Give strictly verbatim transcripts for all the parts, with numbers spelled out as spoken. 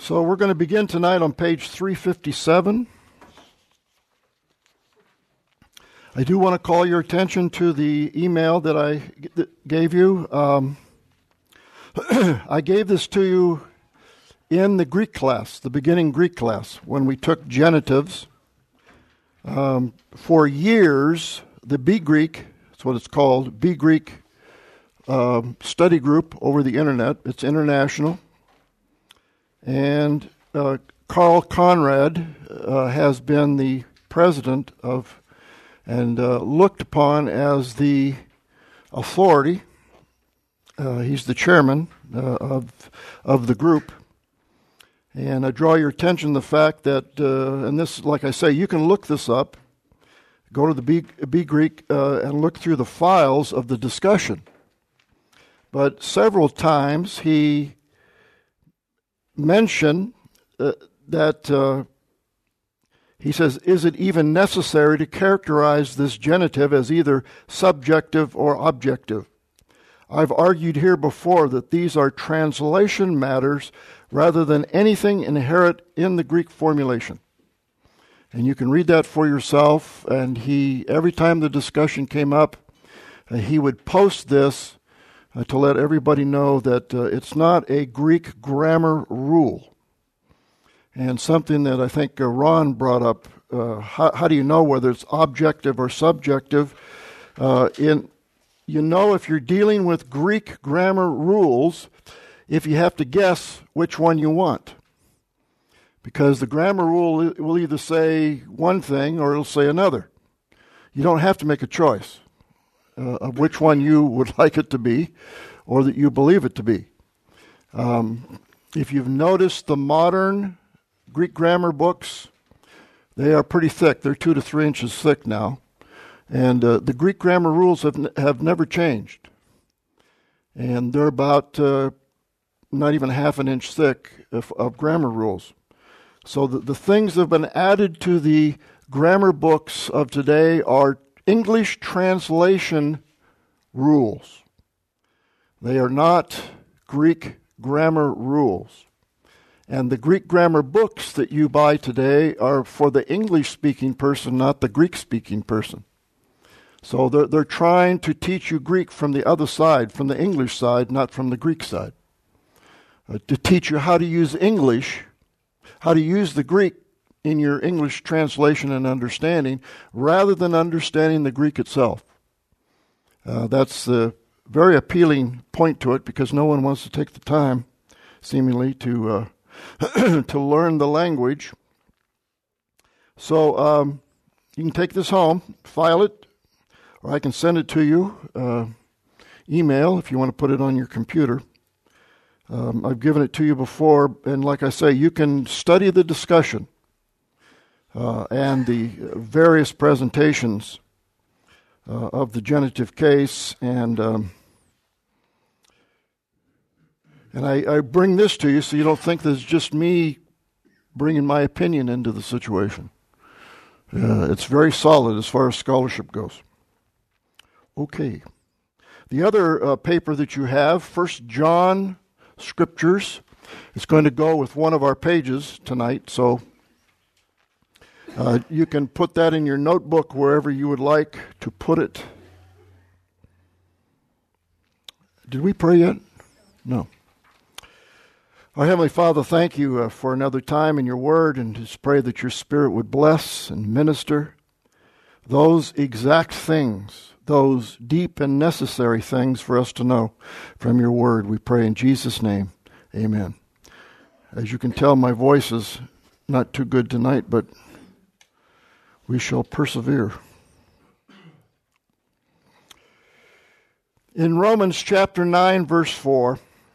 So we're going to begin tonight on page three fifty-seven. I do want to call your attention to the email that I g- gave you. Um, I gave this to you in the Greek class, the beginning Greek class, when we took genitives. Um, for years, the B Greek, that's what it's called, B Greek uh, study group over the internet, it's international. And uh, Carl Conrad uh, has been the president of and uh, looked upon as the authority. Uh, he's the chairman uh, of of the group. And I draw your attention to the fact that, uh, and this, like I say, you can look this up, go to the B, B Greek uh, and look through the files of the discussion. But several times he mention uh, that uh, he says, is it even necessary to characterize this genitive as either subjective or objective? I've argued here before that these are translation matters rather than anything inherent in the Greek formulation. And you can read that for yourself, and he, every time the discussion came up, uh, he would post this Uh, to let everybody know that uh, it's not a Greek grammar rule. And something that I think uh, Ron brought up, uh, how, how do you know whether it's objective or subjective? Uh, in You know if you're dealing with Greek grammar rules if you have to guess which one you want. Because the grammar rule will either say one thing or it'll say another. You don't have to make a choice. Uh, of which one you would like it to be or that you believe it to be. Um, if you've noticed the modern Greek grammar books, they are pretty thick. They're two to three inches thick now. And uh, the Greek grammar rules have n- have never changed. And they're about uh, not even half an inch thick of, of grammar rules. So the, the things that have been added to the grammar books of today are English translation rules. They are not Greek grammar rules. And the Greek grammar books that you buy today are for the English-speaking person, not the Greek-speaking person. So they're, they're trying to teach you Greek from the other side, from the English side, not from the Greek side. Uh, to teach you how to use English, how to use the Greek in your English translation and understanding, rather than understanding the Greek itself. Uh, that's the very appealing point to it, because no one wants to take the time, seemingly, to uh, to learn the language. So um, you can take this home, file it, or I can send it to you, uh, email, if you want to put it on your computer. Um, I've given it to you before, and like I say, you can study the discussion Uh, and the various presentations uh, of the genitive case, and um, and I, I bring this to you so you don't think this is just me bringing my opinion into the situation. Uh, it's very solid as far as scholarship goes. Okay. The other uh, paper that you have, First John Scriptures, is going to go with one of our pages tonight, so Uh, you can put that in your notebook wherever you would like to put it. Did we pray yet? No. Our Heavenly Father, thank you uh, for another time in your word, and just pray that your Spirit would bless and minister those exact things, those deep and necessary things for us to know from your word. We pray in Jesus' name. Amen. As you can tell, my voice is not too good tonight, but we shall persevere. In Romans chapter nine, verse four,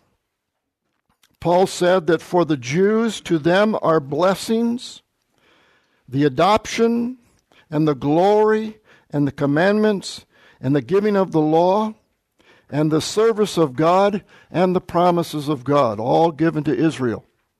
Paul said that for the Jews, to them are blessings, the adoption, and the glory, and the commandments, and the giving of the law, and the service of God, and the promises of God, all given to Israel.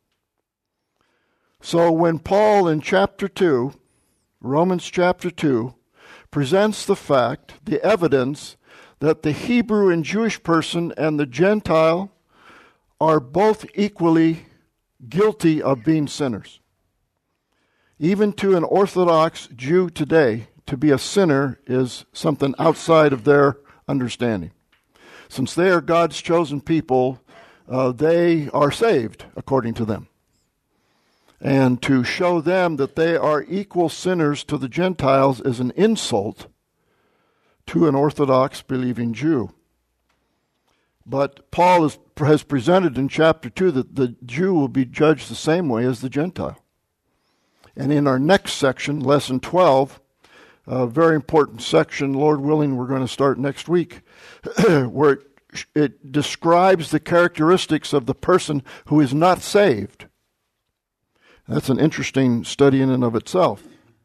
So when Paul in chapter two, Romans chapter two, presents the fact, the evidence, that the Hebrew and Jewish person and the Gentile are both equally guilty of being sinners. Even to an Orthodox Jew today, to be a sinner is something outside of their understanding. Since they are God's chosen people, uh, they are saved, according to them. And to show them that they are equal sinners to the Gentiles is an insult to an Orthodox believing Jew. But Paul is, has presented in chapter two that the Jew will be judged the same way as the Gentile. And in our next section, lesson twelve, a very important section, Lord willing, we're going to start next week, where it, it describes the characteristics of the person who is not saved. That's an interesting study in and of itself.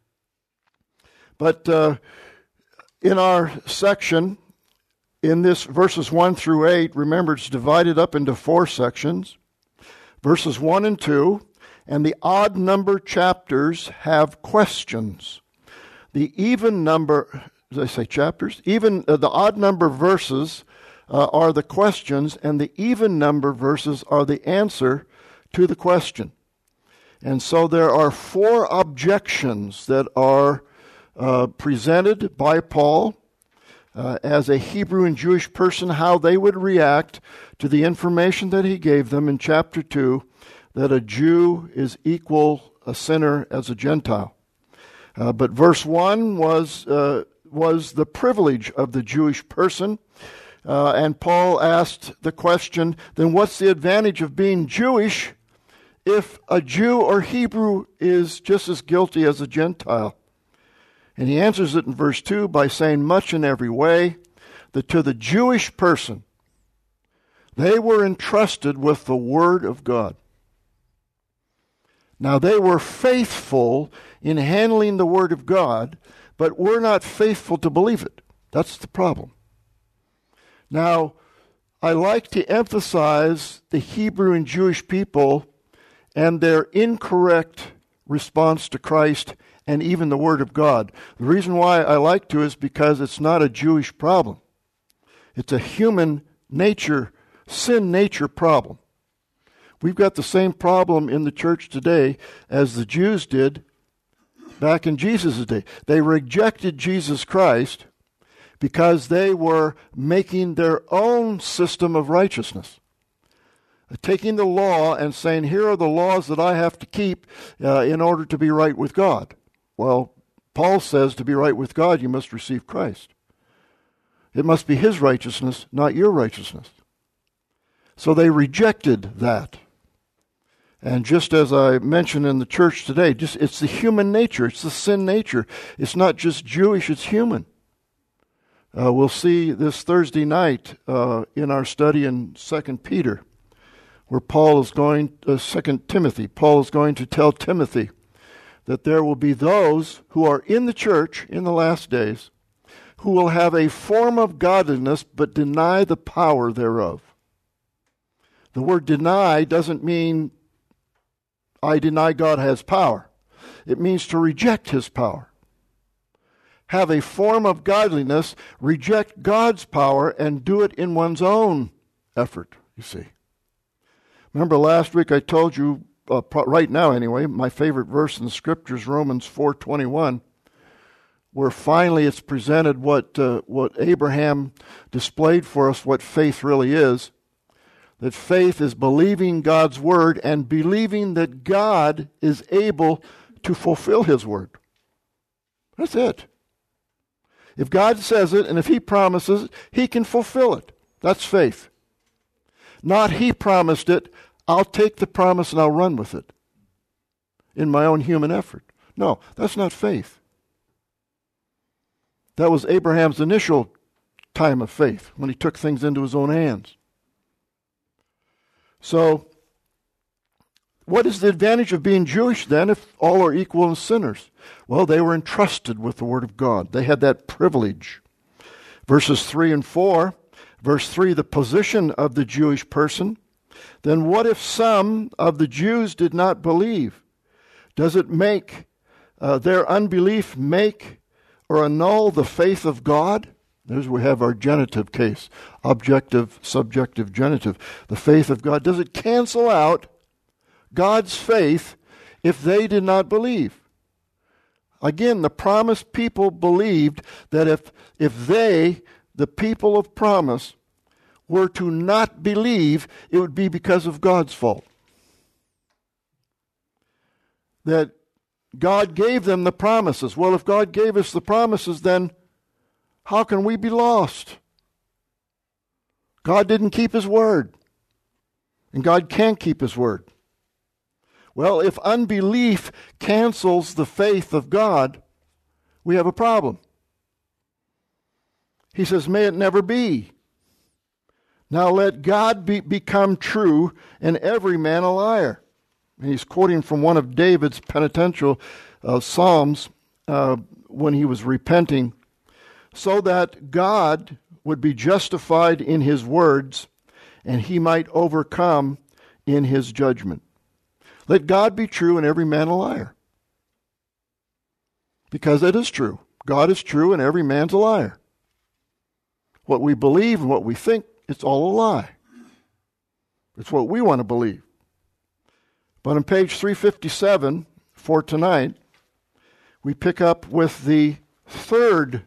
But uh, in our section, in this verses one through eight, remember it's divided up into four sections. Verses one and two, and the odd number chapters have questions. The even number, did I say chapters? Even uh, the odd number verses uh, are the questions, and the even number verses are the answer to the question. And so there are four objections that are uh, presented by Paul uh, as a Hebrew and Jewish person, how they would react to the information that he gave them in chapter two, that a Jew is equal a sinner as a Gentile. Uh, but verse one was uh, was the privilege of the Jewish person, uh, and Paul asked the question, then what's the advantage of being Jewish if a Jew or Hebrew is just as guilty as a Gentile? And he answers it in verse two by saying, much in every way, that to the Jewish person, they were entrusted with the Word of God. Now they were faithful in handling the Word of God, but were not faithful to believe it. That's the problem. Now, I like to emphasize the Hebrew and Jewish people and their incorrect response to Christ and even the Word of God. The reason why I like to is because it's not a Jewish problem. It's a human nature, sin nature problem. We've got the same problem in the church today as the Jews did back in Jesus' day. They rejected Jesus Christ because they were making their own system of righteousness. Taking the law and saying, here are the laws that I have to keep uh, in order to be right with God. Well, Paul says to be right with God, you must receive Christ. It must be his righteousness, not your righteousness. So they rejected that. And just as I mentioned in the church today, just it's the human nature, it's the sin nature. It's not just Jewish, it's human. Uh, we'll see this Thursday night uh, in our study in Second Peter, where Paul is going, uh, Second Timothy, Paul is going to tell Timothy that there will be those who are in the church in the last days who will have a form of godliness but deny the power thereof. The word deny doesn't mean I deny God has power. It means to reject his power. Have a form of godliness, reject God's power, and do it in one's own effort, you see. Remember last week I told you, uh, right now anyway, my favorite verse in the Scriptures, Romans four twenty-one, where finally it's presented what uh, what Abraham displayed for us, what faith really is. That faith is believing God's word and believing that God is able to fulfill his word. That's it. If God says it and if he promises it, he can fulfill it. That's faith. Not he promised it, I'll take the promise and I'll run with it in my own human effort. No, that's not faith. That was Abraham's initial time of faith, when he took things into his own hands. So, what is the advantage of being Jewish then if all are equal and sinners? Well, they were entrusted with the Word of God. They had that privilege. Verses three and four, verse three, the position of the Jewish person. Then what if some of the Jews did not believe? Does it make uh, their unbelief make or annul the faith of God? There's we have our genitive case, objective, subjective, genitive. The faith of God. Does it cancel out God's faith if they did not believe? Again, the promised people believed that if, if they, the people of promise, were to not believe, it would be because of God's fault. That God gave them the promises. Well, if God gave us the promises, then how can we be lost? God didn't keep His word. And God can't keep His word. Well, if unbelief cancels the faith of God, we have a problem. He says, may it never be. Now let God be, become true and every man a liar. And he's quoting from one of David's penitential uh, psalms uh, when he was repenting, so that God would be justified in His words and He might overcome in His judgment. Let God be true and every man a liar. Because it is true. God is true and every man's a liar. What we believe and what we think, it's all a lie. It's what we want to believe. But on page three fifty-seven for tonight, we pick up with the third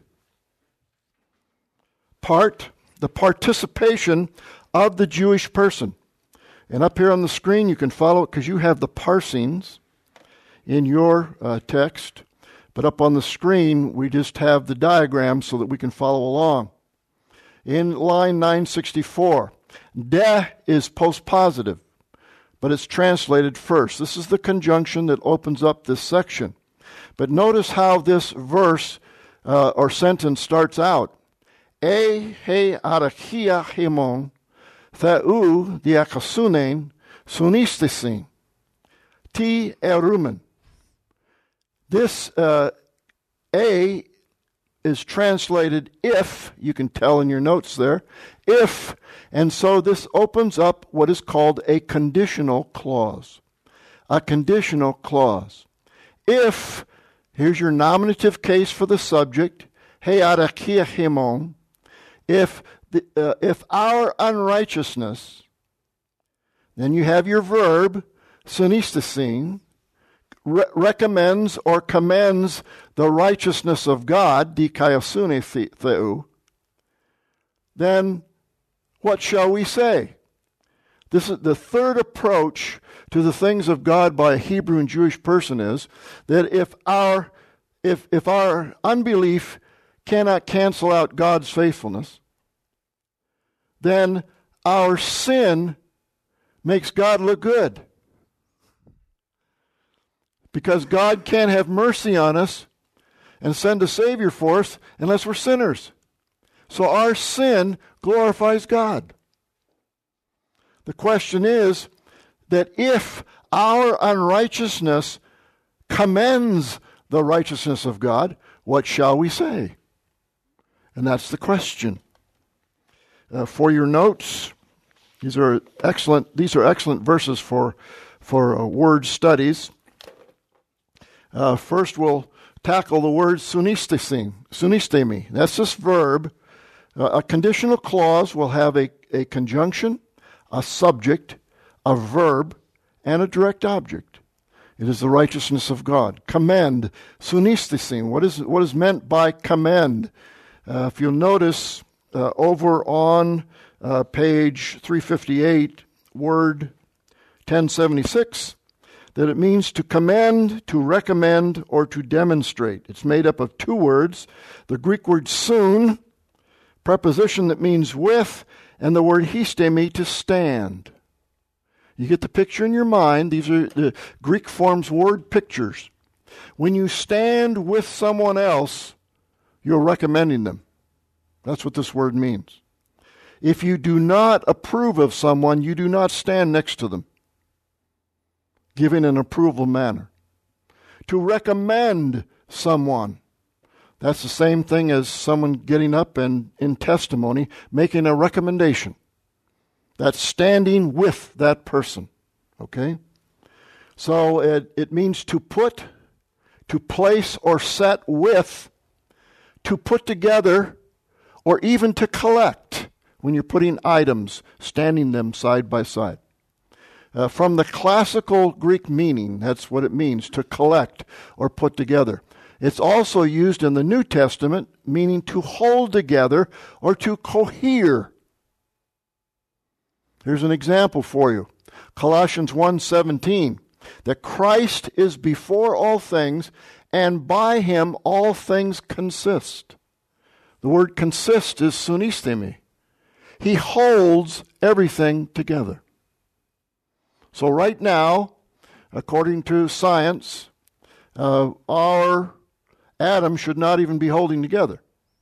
part, the participation of the Jewish person. And up here on the screen, you can follow it because you have the parsings in your uh, text. But up on the screen, we just have the diagram so that we can follow along. In line nine sixty-four, de is postpositive, but it's translated first. This is the conjunction that opens up this section. But notice how this verse uh, or sentence starts out. E he arachia hemon theou diakasunen sunistisin ti erumen. This uh, A is translated if, you can tell in your notes there, if, and so this opens up what is called a conditional clause. A conditional clause. If, here's your nominative case for the subject, he arachia hemon, if the, uh, if our unrighteousness, then you have your verb, sunistasin, re- recommends or commends the righteousness of God, dikaiosune theou, then what shall we say? This is the third approach to the things of God by a Hebrew and Jewish person is that if our if if our unbelief cannot cancel out God's faithfulness, then our sin makes God look good. Because God can't have mercy on us and send a Savior for us unless we're sinners. So our sin glorifies God. The question is that if our unrighteousness commends the righteousness of God, what shall we say? And that's the question. Uh, for your notes, these are excellent. These are excellent verses for for uh, word studies. Uh, first, we'll tackle the word sunistisin, sunistemi. That's this verb. Uh, a conditional clause will have a, a conjunction, a subject, a verb, and a direct object. It is the righteousness of God. Commend, sunistisin. What is what is meant by commend? Uh, if you'll notice uh, over on uh, page three fifty-eight, word ten seventy-six, that it means to commend, to recommend, or to demonstrate. It's made up of two words, the Greek word sun, preposition that means with, and the word histemi, to stand. You get the picture in your mind. These are the Greek forms word pictures. When you stand with someone else, you're recommending them. That's what this word means. If you do not approve of someone, you do not stand next to them, giving an approval manner. To recommend someone, that's the same thing as someone getting up and in testimony making a recommendation. That's standing with that person. Okay? So it, it means to put, to place or set with, to put together, or even to collect when you're putting items, standing them side by side. uh, from the classical Greek meaning. That's what it means, to collect or put together. It's also used in the New Testament, meaning to hold together or to cohere. Here's an example for you. Colossians one seventeen, that Christ is before all things, and by him all things consist. The word consist is sunistemi. He holds everything together. So right now, according to science, uh, our atoms should not even be holding together.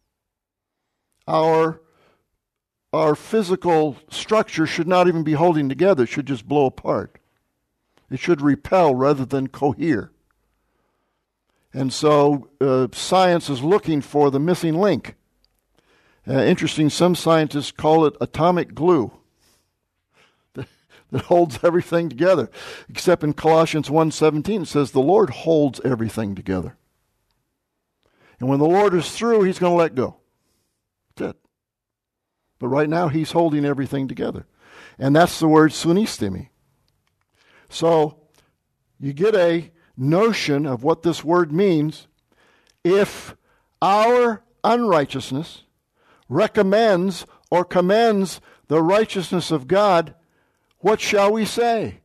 Our, our physical structure should not even be holding together. It should just blow apart. It should repel rather than cohere. And so uh, science is looking for the missing link. Uh, interesting, some scientists call it atomic glue that, that holds everything together. Except in Colossians one seventeen, it says the Lord holds everything together. And when the Lord is through, he's going to let go. That's it. But right now, he's holding everything together. And that's the word sunistemi. So you get a notion of what this word means. If our unrighteousness recommends or commends the righteousness of God, what shall we say?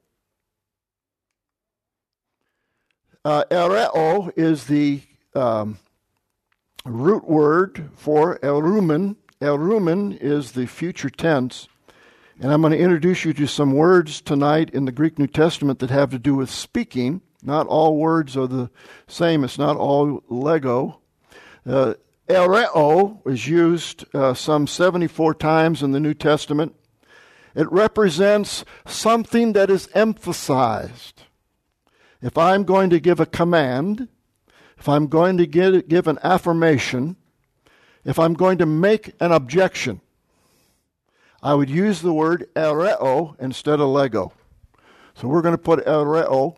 Uh, ereo is the um, root word for erumen. Erumen is the future tense. And I'm going to introduce you to some words tonight in the Greek New Testament that have to do with speaking. Not all words are the same. It's not all lego. Uh, ereo is used uh, some seventy-four times in the New Testament. It represents something that is emphasized. If I'm going to give a command, if I'm going to give, give an affirmation, if I'm going to make an objection, I would use the word ereo instead of lego. So we're going to put ereo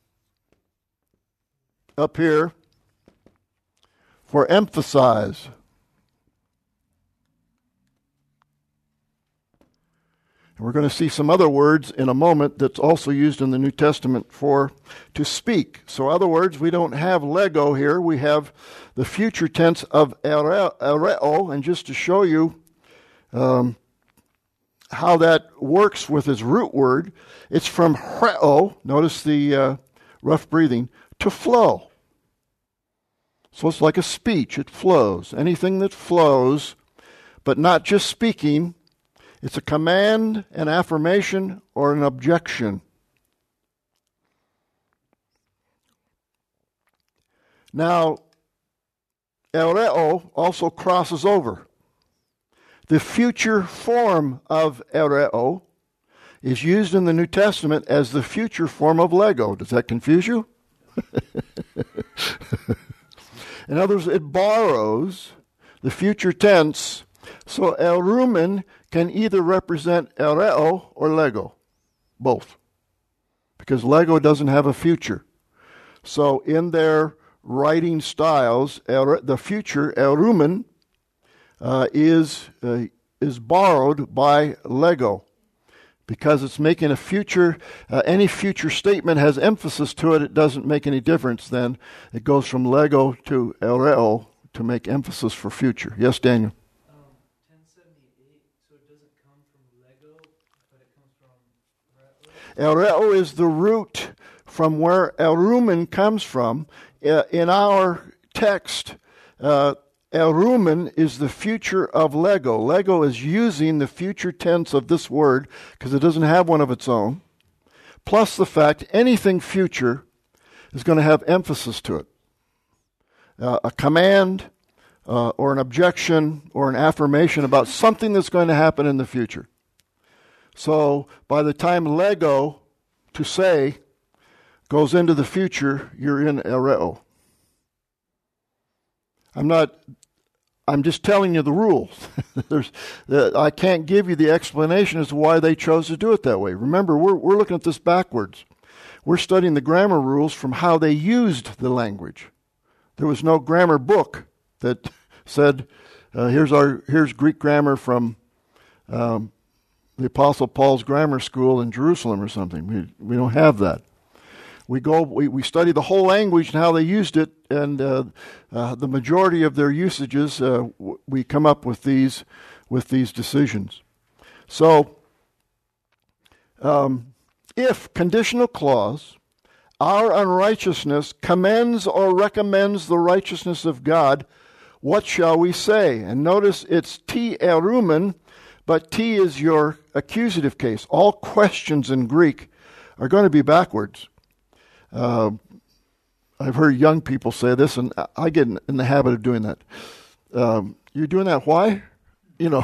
up here for emphasize. And we're going to see some other words in a moment that's also used in the New Testament for to speak. So in other words, we don't have lego here. We have the future tense of ereo. ereo and just to show you um, how that works with its root word, it's from hreo, notice the uh, rough breathing, to flow. So it's like a speech. It flows. Anything that flows, but not just speaking, it's a command, an affirmation, or an objection. Now, ereo also crosses over. The future form of ereo is used in the New Testament as the future form of lego. Does that confuse you? In other words, it borrows the future tense, so erumen can either represent ereo or lego, both, because lego doesn't have a future. So in their writing styles, er, the future erumen uh, is uh, is borrowed by lego, because it's making a future, uh, any future statement has emphasis to it, it doesn't make any difference then. It goes from lego to ereo to make emphasis for future. Yes, Daniel? Um, ten seventy-eight, so it doesn't come from lego, but it comes from reo? Ereo is the root from where erumen comes from. Uh, in our text, uh, erumen is the future of lego. Lego is using the future tense of this word because it doesn't have one of its own. Plus the fact anything future is going to have emphasis to it. Uh, a command uh, or an objection or an affirmation about something that's going to happen in the future. So by the time lego, to say, goes into the future, you're in ereo. I'm not, I'm just telling you the rules. There's, uh, I can't give you the explanation as to why they chose to do it that way. Remember, we're, we're looking at this backwards. We're studying the grammar rules from how they used the language. There was no grammar book that said, uh, here's our here's Greek grammar from um, the Apostle Paul's grammar school in Jerusalem or something. We we don't have that. We go. We, we study the whole language and how they used it, and uh, uh, the majority of their usages. Uh, w- we come up with these with these decisions. So, um, if conditional clause, our unrighteousness commends or recommends the righteousness of God, what shall we say? And notice it's T erumen, but T is your accusative case. All questions in Greek are going to be backwards. Uh, I've heard young people say this, and I get in the habit of doing that. Um, you're doing that? Why? You know.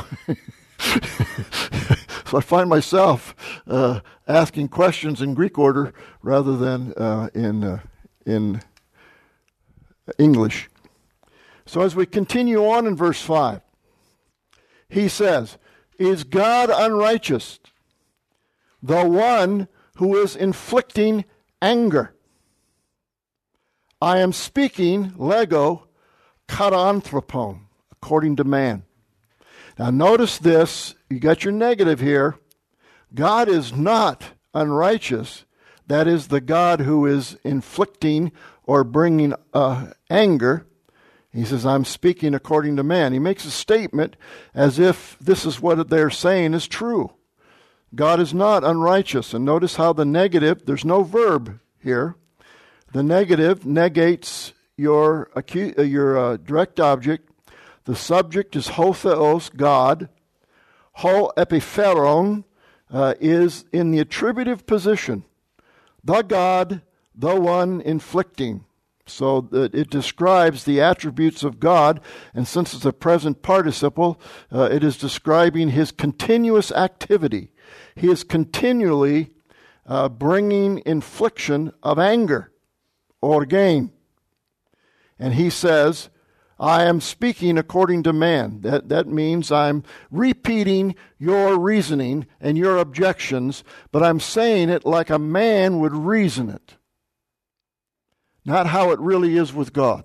So I find myself uh, asking questions in Greek order rather than uh, in uh, in English. So as we continue on in verse five, he says, "Is God unrighteous, the one who is inflicting anger? I am speaking, lego, katanthropon, according to man." Now notice this, you got your negative here. God is not unrighteous. That is the God who is inflicting or bringing uh, anger. He says, I'm speaking according to man. He makes a statement as if this is what they're saying is true. God is not unrighteous. And notice how the negative, there's no verb here. The negative negates your, acu- uh, your uh, direct object. The subject is ho theos, God. Ho epipheron uh, is in the attributive position. The God, the one inflicting. So that it describes the attributes of God, and since it's a present participle, uh, it is describing his continuous activity. He is continually uh, bringing infliction of anger or gain. And he says, I am speaking according to man. That, that means I'm repeating your reasoning and your objections, but I'm saying it like a man would reason it. Not how it really is with God.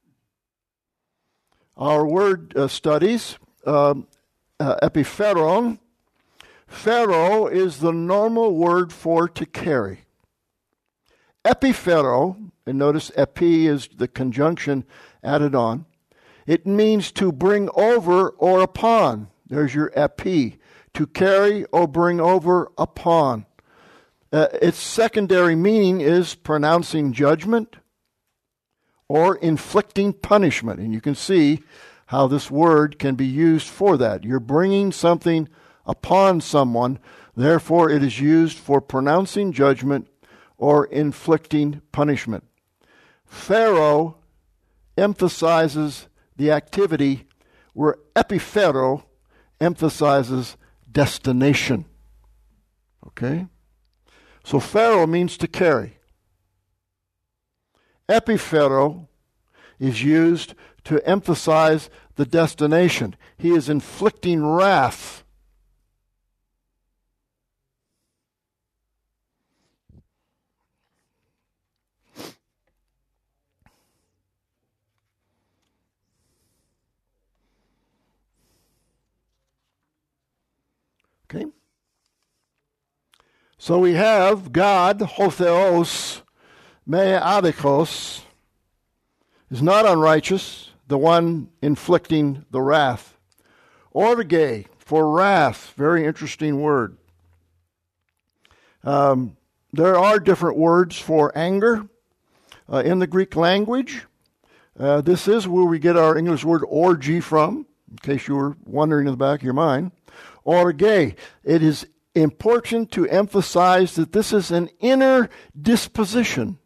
Our word uh, studies, uh, uh, epipheron. Pharaoh is the normal word for to carry. Epiphero, and notice epi is the conjunction added on. It means to bring over or upon. There's your epi, to carry or bring over upon. Uh, its secondary meaning is pronouncing judgment or inflicting punishment. And you can see how this word can be used for that. You're bringing something upon someone, therefore it is used for pronouncing judgment or inflicting punishment. Pharaoh emphasizes the activity where epiphero emphasizes destination. Okay? So Pharaoh means to carry. Epiphero is used to emphasize the destination. He is inflicting wrath. Okay? So we have God, hotheos, me adikos, is not unrighteous, the one inflicting the wrath. Orge, for wrath, very interesting word. Um, there are different words for anger uh, in the Greek language. Uh, this is where we get our English word orgy from, in case you were wondering in the back of your mind. Orge, it is important to emphasize that this is an inner disposition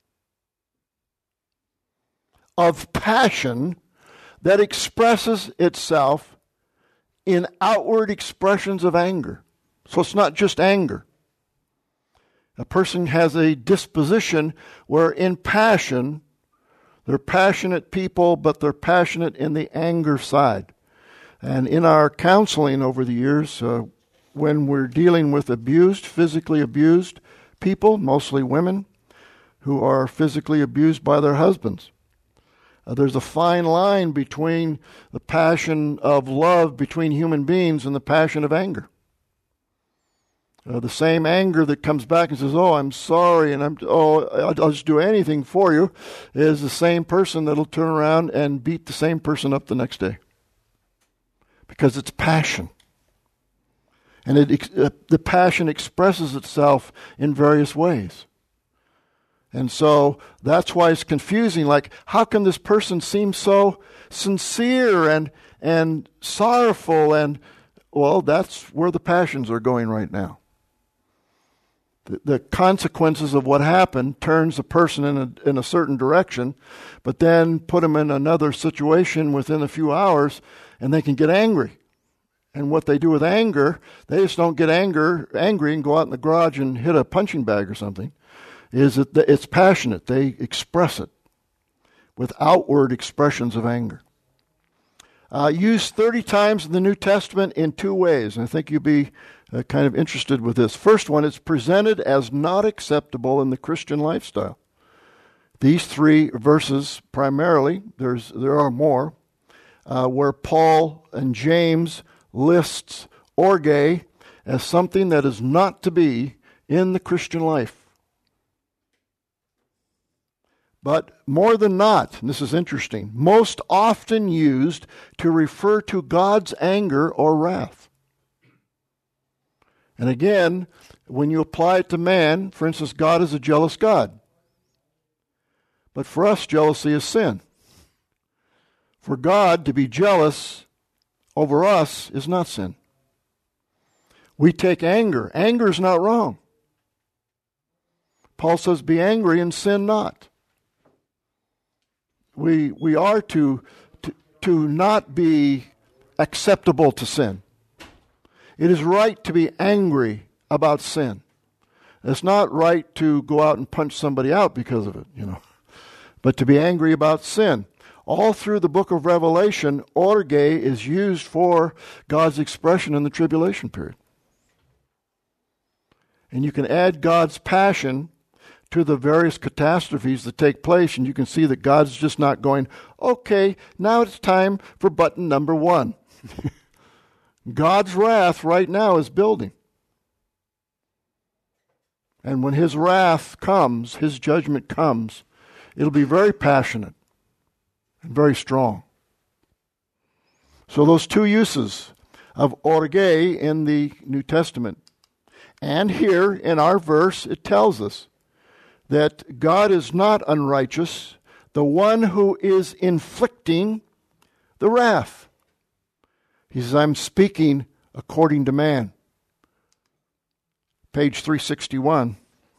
of passion that expresses itself in outward expressions of anger. So it's not just anger. A person has a disposition where in passion, they're passionate people, but they're passionate in the anger side. And in our counseling over the years, uh, when we're dealing with abused, physically abused people, mostly women, who are physically abused by their husbands, uh, there's a fine line between the passion of love between human beings and the passion of anger. Uh, the same anger that comes back and says, "Oh, I'm sorry," and I'm oh, I'll, I'll just do anything for you, is the same person that'll turn around and beat the same person up the next day, because it's passion, and it uh, the passion expresses itself in various ways, and so that's why it's confusing. Like, how can this person seem so sincere and and sorrowful? And well, that's where the passions are going right now. The consequences of what happened turns a person in a, in a certain direction, but then put them in another situation within a few hours, and they can get angry. And what they do with anger, they just don't get anger, angry and go out in the garage and hit a punching bag or something. Is that it's passionate. They express it with outward expressions of anger. Uh, used thirty times in the New Testament in two ways. And I think you'll be uh, kind of interested with this. First one, it's presented as not acceptable in the Christian lifestyle. These three verses primarily, there's there are more, uh, where Paul and James lists orge as something that is not to be in the Christian life. But more than not, and this is interesting, most often used to refer to God's anger or wrath. And again, when you apply it to man, for instance, God is a jealous God. But for us, jealousy is sin. For God to be jealous over us is not sin. We take anger. Anger is not wrong. Paul says, be angry and sin not. We we are to, to to not be acceptable to sin. It is right to be angry about sin. It's not right to go out and punch somebody out because of it, you know. But to be angry about sin. All through the book of Revelation, orge is used for God's expression in the tribulation period. And you can add God's passion to the various catastrophes that take place, and you can see that God's just not going, okay, now it's time for button number one. God's wrath right now is building. And when his wrath comes, his judgment comes, it'll be very passionate and very strong. So those two uses of orge in the New Testament. And here in our verse, it tells us that God is not unrighteous, the one who is inflicting the wrath. He says, I'm speaking according to man. Page three sixty-one.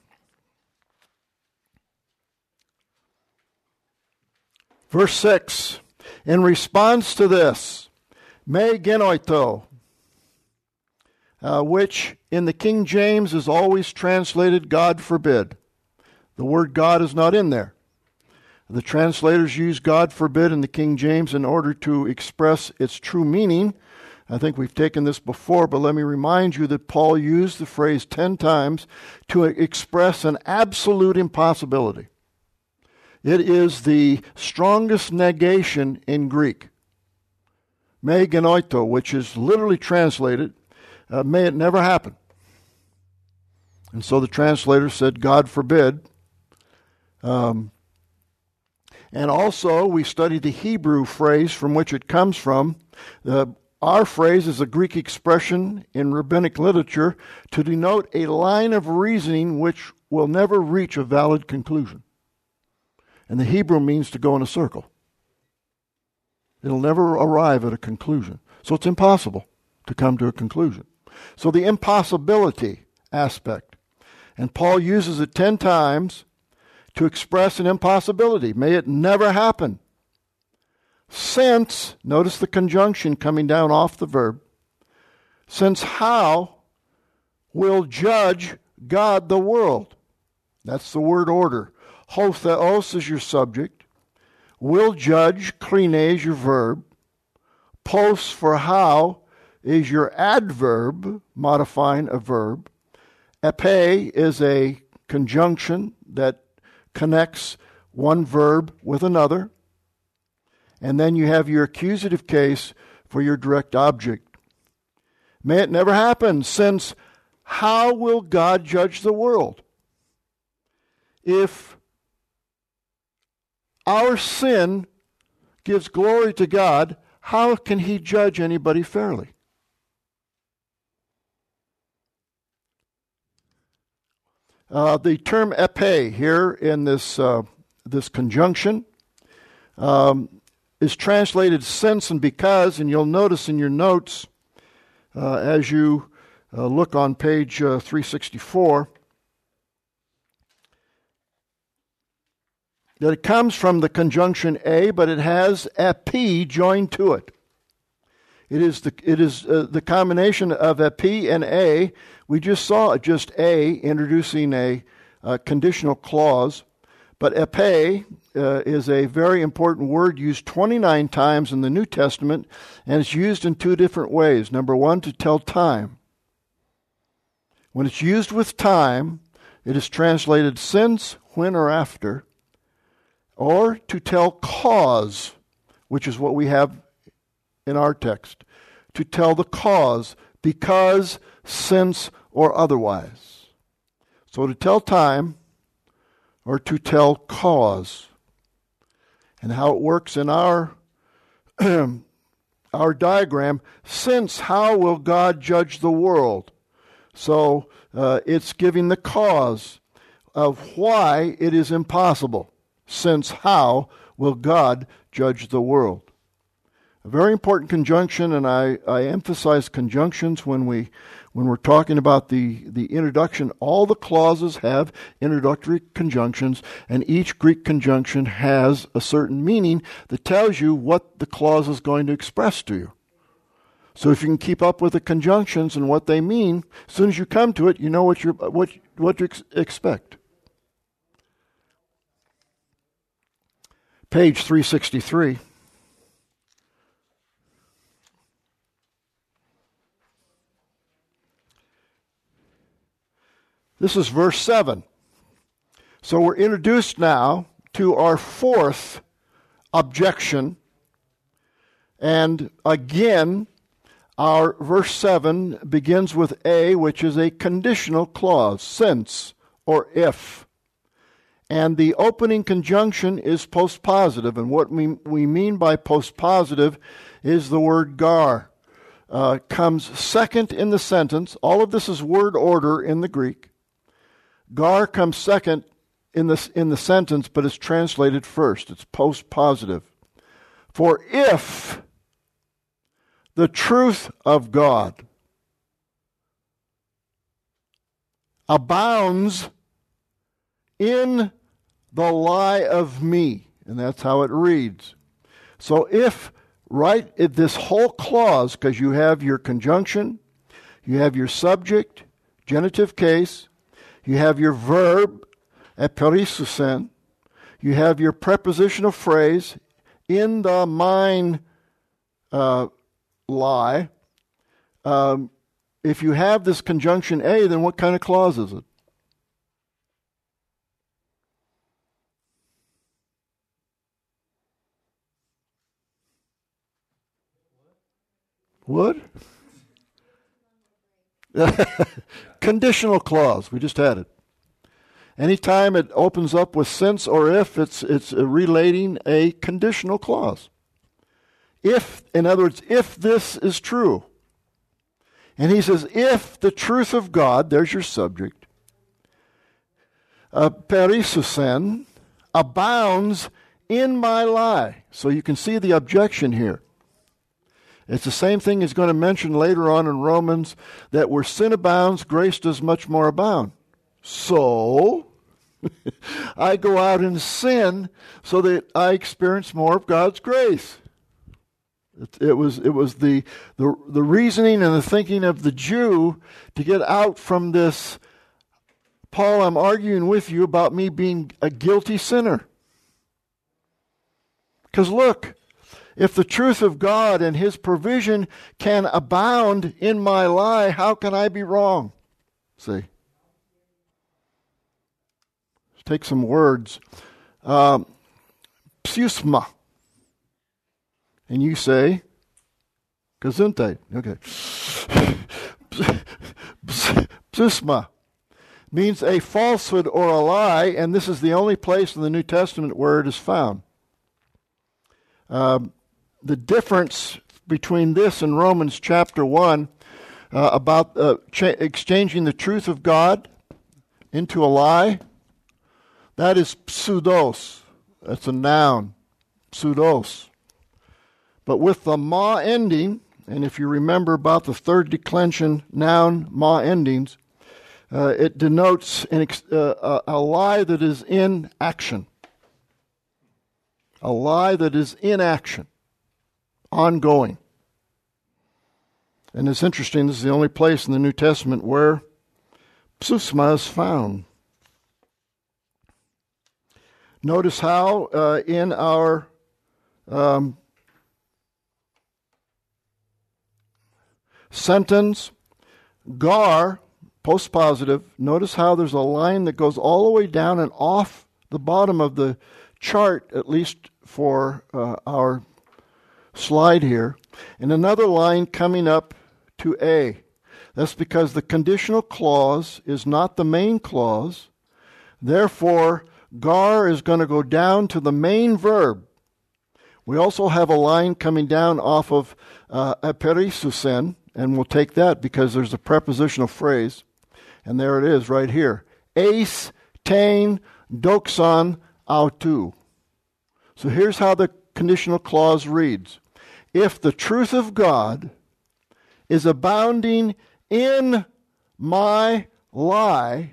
Verse six, in response to this, me genoito, uh, which in the King James is always translated God forbid. The word God is not in there. The translators use God forbid in the King James in order to express its true meaning. I think we've taken this before, but let me remind you that Paul used the phrase ten times to express an absolute impossibility. It is the strongest negation in Greek. Me genoito, which is literally translated, uh, may it never happen. And so the translator said, God forbid. Um, and also, we studied the Hebrew phrase from which it comes from. Uh, our phrase is a Greek expression in rabbinic literature to denote a line of reasoning which will never reach a valid conclusion. And the Hebrew means to go in a circle. It'll never arrive at a conclusion. So it's impossible to come to a conclusion. So the impossibility aspect. And Paul uses it ten times to express an impossibility. May it never happen. Since, notice the conjunction coming down off the verb, since how will judge God the world? That's the word order. Ho theos is your subject. Will judge, krine is your verb. Pos for how is your adverb, modifying a verb. Epe is a conjunction that connects one verb with another. And then you have your accusative case for your direct object. May it never happen, since how will God judge the world? If our sin gives glory to God, how can he judge anybody fairly? Uh, the term epe here in this uh, this conjunction um, is translated since and because, and you'll notice in your notes uh, as you uh, look on page uh, three sixty-four that it comes from the conjunction a, but it has epi joined to it. It is the it is uh, the combination of epi and a. We just saw just a introducing a, a conditional clause, but epe uh, is a very important word used twenty-nine times in the New Testament, and it's used in two different ways. Number one, to tell time. When it's used with time, it is translated since, when, or after, or to tell cause, which is what we have in our text. To tell the cause, because, since, or otherwise. So to tell time, or to tell cause. And how it works in our, our diagram, since, how will God judge the world? So uh, it's giving the cause of why it is impossible. Since, how will God judge the world? A very important conjunction, and I, I emphasize conjunctions when, we, when we're talking about the, the introduction. All the clauses have introductory conjunctions, and each Greek conjunction has a certain meaning that tells you what the clause is going to express to you. So if you can keep up with the conjunctions and what they mean, as soon as you come to it, you know what, you're, what, what to ex- expect. Page three sixty-three. This is verse seven. So we're introduced now to our fourth objection. And again, our verse seven begins with a, which is a conditional clause, since or if. And the opening conjunction is postpositive. And what we, we mean by postpositive is the word gar. Uh, comes second in the sentence. All of this is word order in the Greek. Gar comes second in the, in the sentence, but it's translated first. It's postpositive. For if the truth of God abounds in the lie of me, and that's how it reads. So if, right, if this whole clause, because you have your conjunction, you have your subject, genitive case, you have your verb, eperisusen, you have your prepositional phrase, in the mine uh, lie. Um, if you have this conjunction a, then what kind of clause is it? What? Conditional clause. We just had it. Anytime it opens up with since or if, it's it's relating a conditional clause. If, in other words, if this is true. And he says, if the truth of God, there's your subject, uh, perisusen, abounds in my lie. So you can see the objection here. It's the same thing he's going to mention later on in Romans, that where sin abounds, grace does much more abound. So, I go out and sin so that I experience more of God's grace. It, it was it was the, the the reasoning and the thinking of the Jew to get out from this, Paul, I'm arguing with you about me being a guilty sinner. Because look, if the truth of God and His provision can abound in my lie, how can I be wrong? See? Let's take some words. Um, pseusma. And you say, gesundheit. Okay. Psusma means a falsehood or a lie, and this is the only place in the New Testament where it is found. Um, the difference between this and Romans chapter one uh, about uh, cha- exchanging the truth of God into a lie, that is pseudos. That's a noun, pseudos. But with the ma ending, and if you remember about the third declension noun ma endings, uh, it denotes an ex- uh, a, a lie that is in action. A lie that is in action, ongoing. And it's interesting, this is the only place in the New Testament where psusma is found. Notice how uh, in our um, sentence, gar, postpositive, notice how there's a line that goes all the way down and off the bottom of the chart, at least for uh, our slide here, and another line coming up to A. That's because the conditional clause is not the main clause. Therefore, gar is going to go down to the main verb. We also have a line coming down off of uh, aperisusen, and we'll take that because there's a prepositional phrase. And there it is right here. Eis, tein, doxon, autou. So here's how the conditional clause reads. If the truth of God is abounding in my lie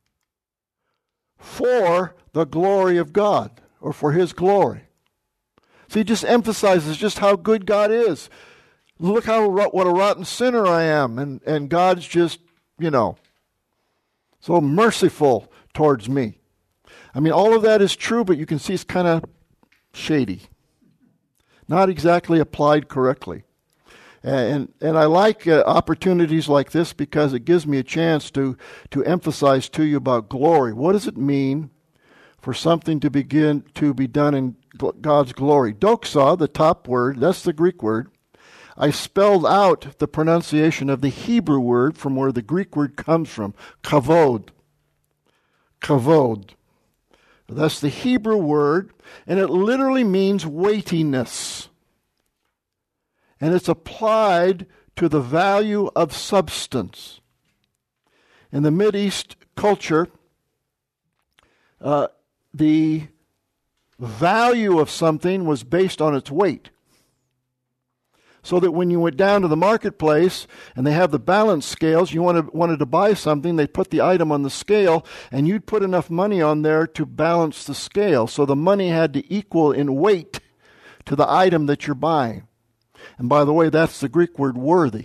for the glory of God, or for His glory. So he just emphasizes just how good God is. Look how what a rotten sinner I am, and, and God's just, you know, so merciful towards me. I mean, all of that is true, but you can see it's kind of shady. Not exactly applied correctly. And and I like uh, opportunities like this because it gives me a chance to, to emphasize to you about glory. What does it mean for something to begin to be done in God's glory? Doxa, the top word, that's the Greek word. I spelled out the pronunciation of the Hebrew word from where the Greek word comes from. Kavod. Kavod. That's the Hebrew word, and it literally means weightiness. And it's applied to the value of substance. In the Mideast culture, uh, the value of something was based on its weight. So that when you went down to the marketplace and they have the balance scales, you wanted, wanted to buy something, they put the item on the scale, and you'd put enough money on there to balance the scale. So the money had to equal in weight to the item that you're buying. And by the way, that's the Greek word worthy.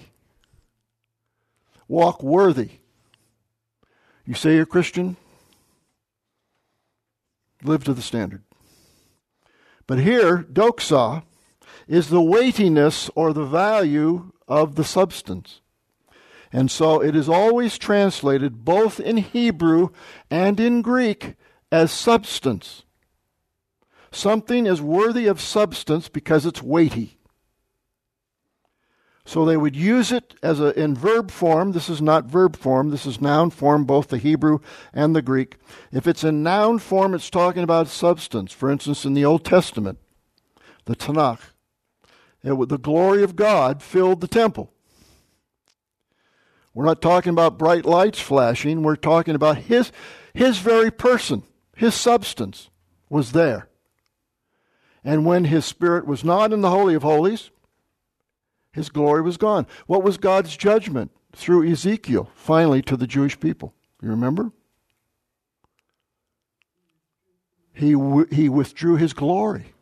Walk worthy. You say you're Christian? Live to the standard. But here, doxa is the weightiness or the value of the substance. And so it is always translated both in Hebrew and in Greek as substance. Something is worthy of substance because it's weighty. So they would use it as a in verb form. This is not verb form. This is noun form, both the Hebrew and the Greek. If it's in noun form, it's talking about substance. For instance, in the Old Testament, the Tanakh, it, the glory of God filled the temple. We're not talking about bright lights flashing. We're talking about His, His very person, His substance was there. And when His Spirit was not in the Holy of Holies, His glory was gone. What was God's judgment through Ezekiel, finally, to the Jewish people? You remember? He, w- he withdrew His glory.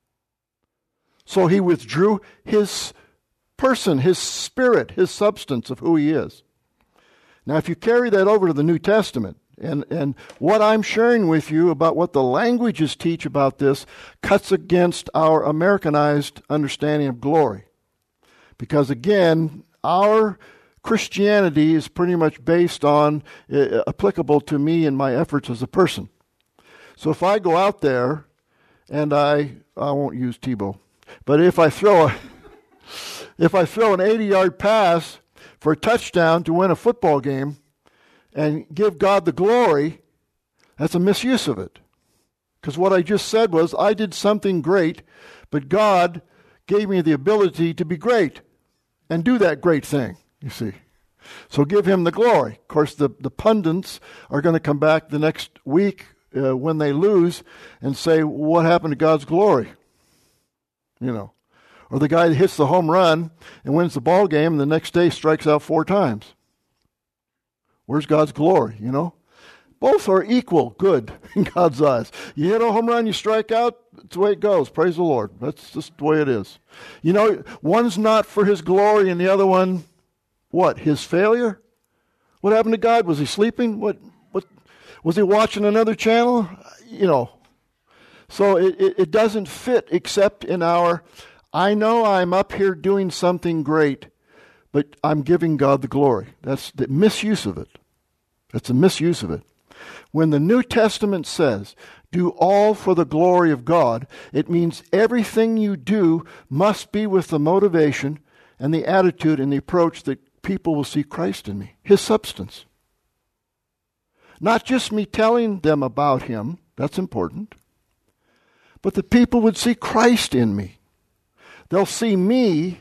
So He withdrew His person, His spirit, His substance of who He is. Now, if you carry that over to the New Testament, and, and what I'm sharing with you about what the languages teach about this cuts against our Americanized understanding of glory. Because again, our Christianity is pretty much based on, uh, applicable to me and my efforts as a person. So if I go out there and I, I won't use Tebow, but if I throw a, if I throw an eighty-yard pass for a touchdown to win a football game, and give God the glory, that's a misuse of it. Because what I just said was, I did something great, but God gave me the ability to be great and do that great thing, you see. So give him the glory. Of course, the, the pundits are going to come back the next week uh, when they lose and say, what happened to God's glory? You know. Or the guy that hits the home run and wins the ball game and the next day strikes out four times. Where's God's glory, you know? Both are equal good in God's eyes. You hit a home run, you strike out, that's the way it goes. Praise the Lord. That's just the way it is. You know, one's not for his glory and the other one, what, his failure? What happened to God? Was he sleeping? What? What? Was he watching another channel? You know. So it, it, it doesn't fit except in our, I know I'm up here doing something great, but I'm giving God the glory. That's the misuse of it. That's a misuse of it. When the New Testament says, do all for the glory of God, it means everything you do must be with the motivation and the attitude and the approach that people will see Christ in me, his substance. Not just me telling them about him, that's important, but the people would see Christ in me. They'll see me,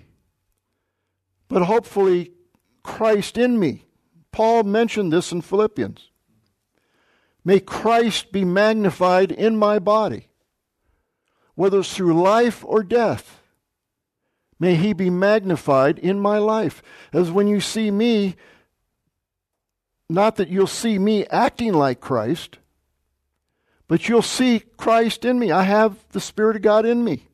but hopefully Christ in me. Paul mentioned this in Philippians. May Christ be magnified in my body, whether it's through life or death. May he be magnified in my life. As when you see me, not that you'll see me acting like Christ, but you'll see Christ in me. I have the Spirit of God in me.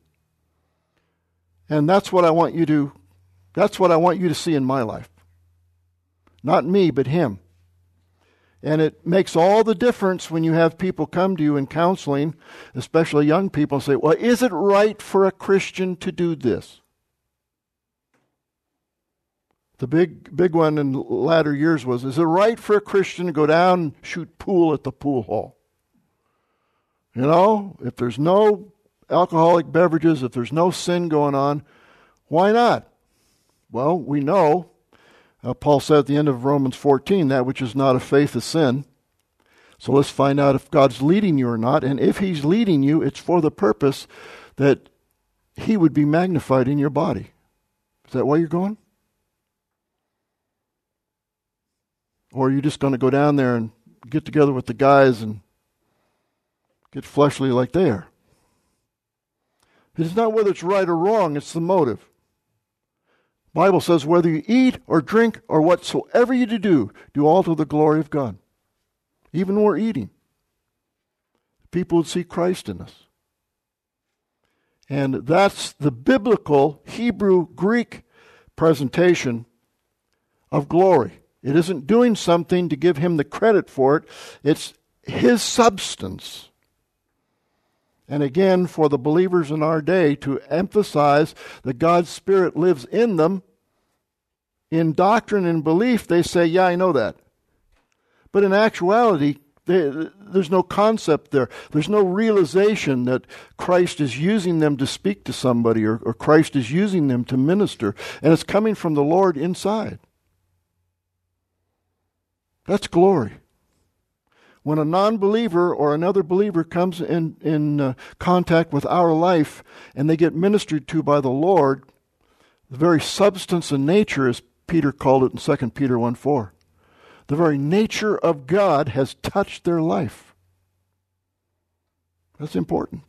And that's what I want you to, that's what I want you to see in my life. Not me, but him. And it makes all the difference when you have people come to you in counseling, especially young people, and say, well, is it right for a Christian to do this? The big big one in latter years was, is it right for a Christian to go down and shoot pool at the pool hall? You know, if there's no alcoholic beverages, if there's no sin going on, why not? Well, we know, uh, Paul said at the end of Romans fourteen, that which is not of faith is sin. So let's find out if God's leading you or not. And if he's leading you, it's for the purpose that he would be magnified in your body. Is that why you're going? Or are you just going to go down there and get together with the guys and get fleshly like they are? It's not whether it's right or wrong, it's the motive. The Bible says whether you eat or drink or whatsoever you do, do all to the glory of God. Even when we're eating, people would see Christ in us. And that's the biblical Hebrew Greek presentation of glory. It isn't doing something to give him the credit for it. It's his substance. And again, for the believers in our day to emphasize that God's Spirit lives in them, in doctrine and belief, they say, yeah, I know that. But in actuality, they, there's no concept there. There's no realization that Christ is using them to speak to somebody or, or Christ is using them to minister. And it's coming from the Lord inside. That's glory. When a non-believer or another believer comes in, in uh, contact with our life and they get ministered to by the Lord, the very substance and nature, as Peter called it in Second Peter one four, the very nature of God has touched their life. That's important.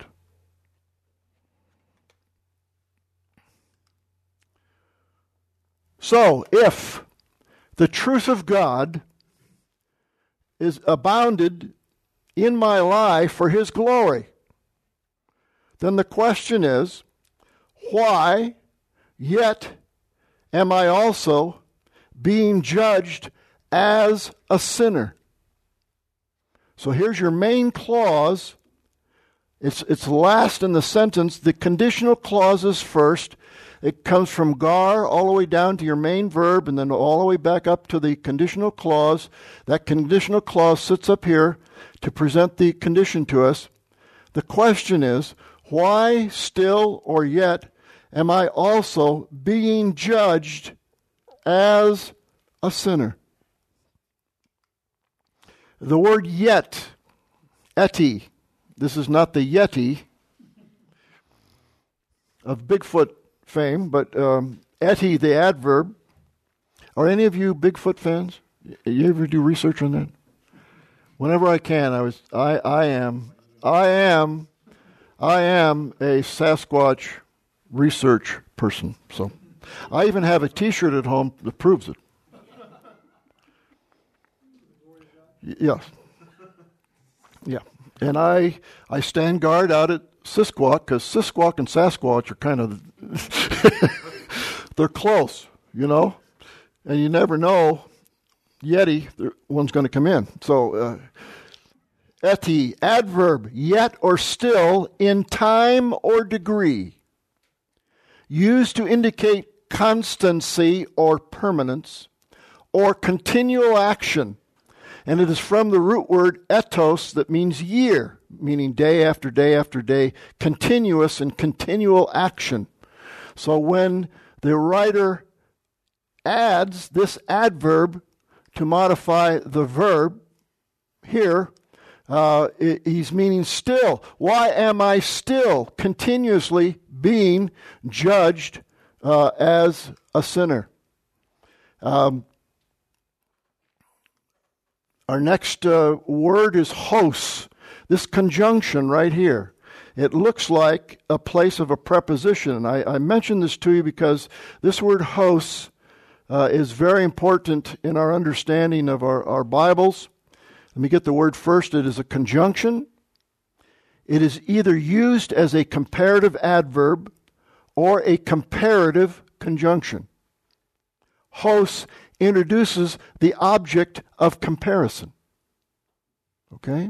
So, if the truth of God is abounded in my life for his glory, then the question is, why yet am I also being judged as a sinner? So here's your main clause. It's, it's last in the sentence. The conditional clause is first. It comes from gar all the way down to your main verb and then all the way back up to the conditional clause. That conditional clause sits up here to present the condition to us. The question is, why still or yet am I also being judged as a sinner? The word yet, eti, this is not the Yeti of Bigfoot fame, but um, eti, the adverb. Are any of you Bigfoot fans? You ever do research on that? Whenever I can, I was, I, I am, I am, I am a Sasquatch research person. So, I even have a T-shirt at home that proves it. Yes, yeah, and I, I stand guard out at Sisquatch because Sisquatch and Sasquatch are kind of, they're close, you know, and you never know. Yeti, one's going to come in. So, uh, eti, adverb, yet or still, in time or degree, used to indicate constancy or permanence, or continual action. And it is from the root word etos that means year, meaning day after day after day, continuous and continual action. So when the writer adds this adverb to modify the verb here, uh, he's meaning still. Why am I still continuously being judged uh, as a sinner? Um, our next uh, word is hos. This conjunction right here. It looks like a place of a preposition. I, I mention this to you because this word hos Uh, is very important in our understanding of our, our Bibles. Let me get the word first. It is a conjunction. It is either used as a comparative adverb or a comparative conjunction. Hos introduces the object of comparison. Okay?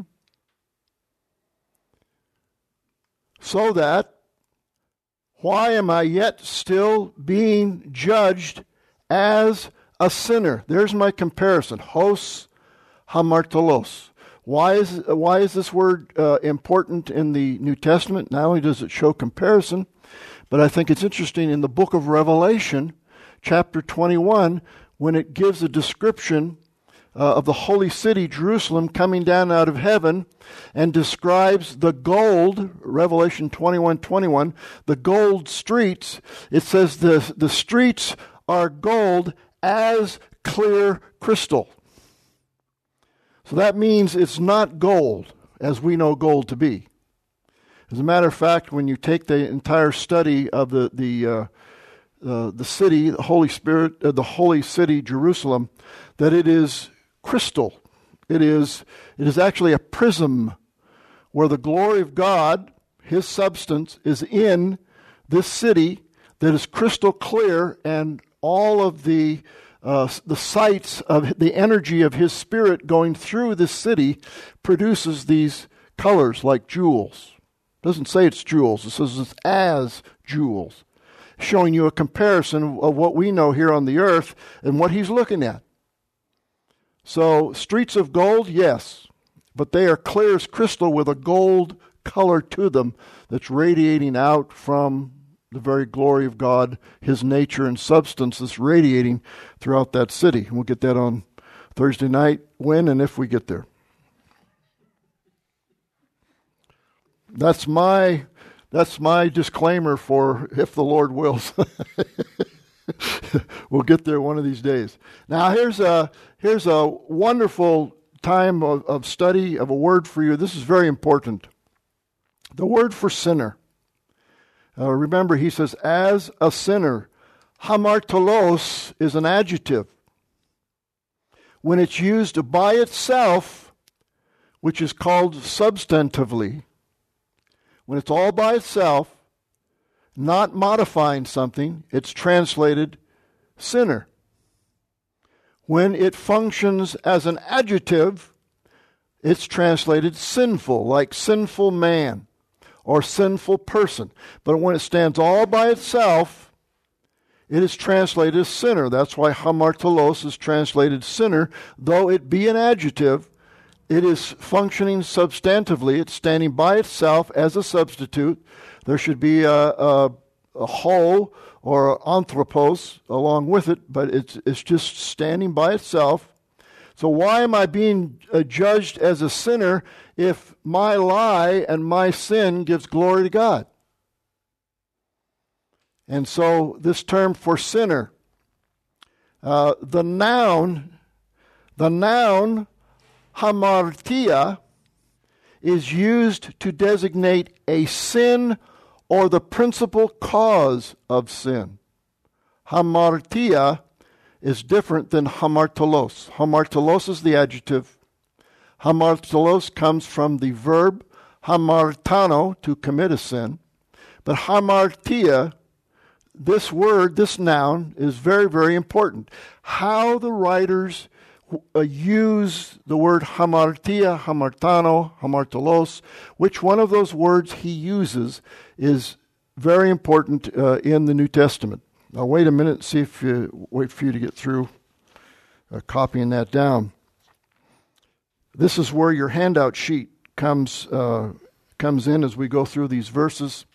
So that, why am I yet still being judged as a sinner? There's my comparison. Hos hamartolos. Why is why is this word uh, important in the New Testament? Not only does it show comparison, but I think it's interesting in the book of Revelation, chapter twenty-one, when it gives a description uh, of the holy city, Jerusalem, coming down out of heaven, and describes the gold, Revelation twenty-one twenty-one, the gold streets. It says the the streets are gold as clear crystal. So that means it's not gold as we know gold to be. As a matter of fact, when you take the entire study of the the uh, uh, the city, the Holy Spirit, uh, the holy city Jerusalem, that it is crystal. It is it is actually a prism where the glory of God, His substance, is in this city that is crystal clear, and all of the uh, the sights of the energy of His Spirit going through this city produces these colors like jewels. It doesn't say it's jewels. It says it's as jewels, showing you a comparison of what we know here on the earth and what He's looking at. So, streets of gold, yes, but they are clear as crystal with a gold color to them that's radiating out from the very glory of God, His nature and substance is radiating throughout that city. We'll get that on Thursday night, when and if we get there. That's my that's my disclaimer for if the Lord wills. We'll get there one of these days. Now here's a here's a wonderful time of, of study of a word for you. This is very important. The word for sinner. Uh, remember, he says, as a sinner. Hamartolos is an adjective. When it's used by itself, which is called substantively, when it's all by itself, not modifying something, it's translated sinner. When it functions as an adjective, it's translated sinful, like sinful man or sinful person. But when it stands all by itself, it is translated as sinner. That's why hamartolos is translated sinner. Though it be an adjective, it is functioning substantively. It's standing by itself as a substitute. There should be a, a, a ho or anthropos along with it, but it's, it's just standing by itself. So why am I being uh, judged as a sinner if my lie and my sin gives glory to God? And so this term for sinner, uh, the noun, the noun hamartia is used to designate a sin or the principal cause of sin. Hamartia is different than hamartolos. Hamartolos is the adjective. Hamartolos comes from the verb hamartano, to commit a sin. But hamartia, this word, this noun, is very, very important. How the writers uh, use the word hamartia, hamartano, hamartolos, which one of those words he uses is very important uh, in the New Testament. Now wait a minute and see if you wait for you to get through uh, copying that down. This is where your handout sheet comes uh, comes in as we go through these verses.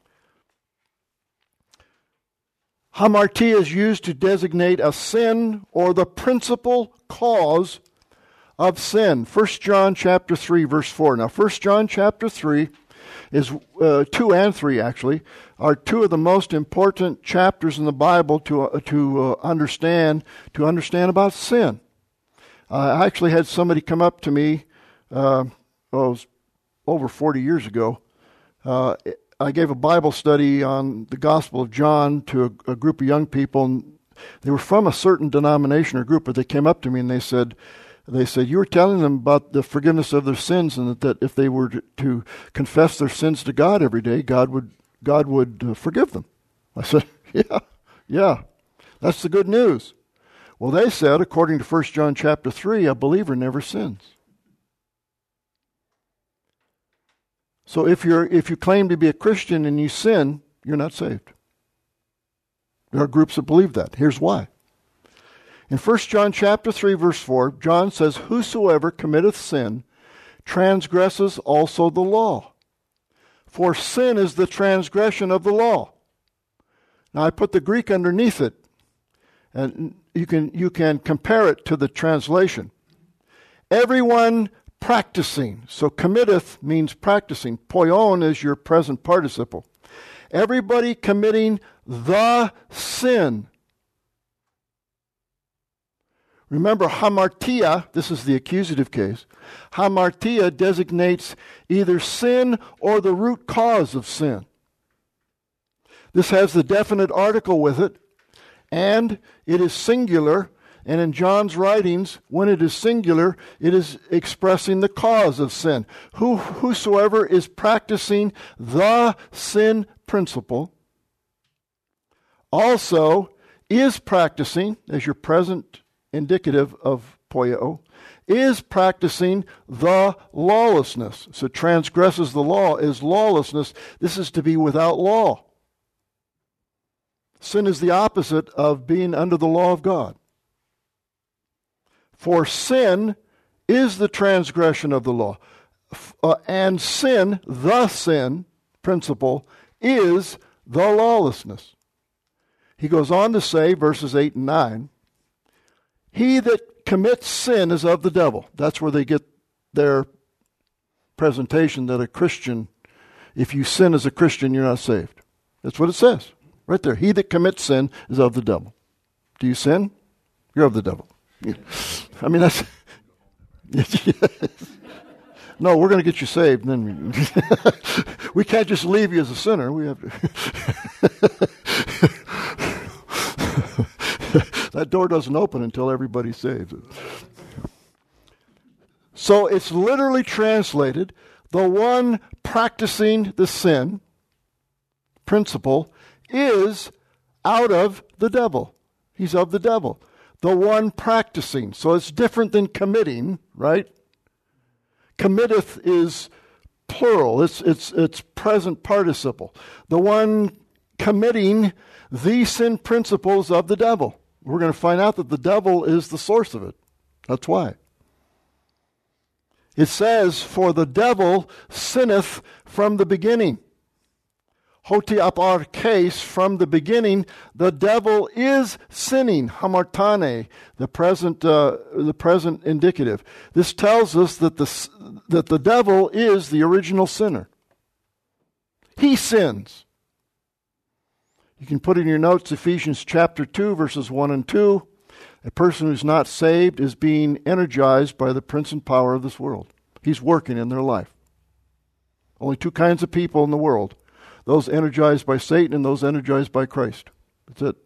Hamartia is used to designate a sin or the principal cause of sin. First John chapter three, verse four. Now, First John chapter three is uh, two and three actually are two of the most important chapters in the Bible to uh, to uh, understand to understand about sin. Uh, I actually had somebody come up to me, uh, oh, it was over forty years ago. Uh, I gave a Bible study on the Gospel of John to a, a group of young people, and they were from a certain denomination or group, but they came up to me and they said, They said, you were telling them about the forgiveness of their sins, and that, that if they were to, to confess their sins to God every day, God would God would uh, forgive them. I said, yeah, yeah, that's the good news. Well, they said, according to First John chapter three, a believer never sins. So if you're if you claim to be a Christian and you sin, you're not saved. There are groups that believe that. Here's why. In First John chapter three, verse four, John says, whosoever committeth sin transgresses also the law. For sin is the transgression of the law. Now I put the Greek underneath it, and you can you can compare it to the translation. Everyone practicing. So committeth means practicing. Poion is your present participle. Everybody committing the sin. Remember, hamartia, this is the accusative case, hamartia designates either sin or the root cause of sin. This has the definite article with it, and it is singular, and in John's writings, when it is singular, it is expressing the cause of sin. Who, whosoever is practicing the sin principle also is practicing, as your present indicative of poio, is practicing the lawlessness. So transgresses the law is lawlessness. This is to be without law. Sin is the opposite of being under the law of God. For sin is the transgression of the law. Uh, and sin, the sin principle, is the lawlessness. He goes on to say, verses eight and nine, he that commits sin is of the devil. That's where they get their presentation that a Christian, if you sin as a Christian, you're not saved. That's what it says. Right there. He that commits sin is of the devil. Do you sin? You're of the devil. I mean, that's... No, we're going to get you saved. And then we, we can't just leave you as a sinner. We have to... That door doesn't open until everybody's saved. So it's literally translated, the one practicing the sin principle is out of the devil. He's of the devil. The one practicing. So it's different than committing, right? Committeth is plural. It's it's it's present participle. The one committing the sin principles of the devil. We're going to find out that the devil is the source of it. That's why. It says, for the devil sinneth from the beginning. hotiaparkes, from the beginning, the devil is sinning. Hamartane, the present, uh, the present indicative. This tells us that the that the devil is the original sinner. He sins. You can put in your notes Ephesians chapter two, verses one and two. A person who's not saved is being energized by the prince and power of this world. He's working in their life. Only two kinds of people in the world. Those energized by Satan and those energized by Christ. That's it.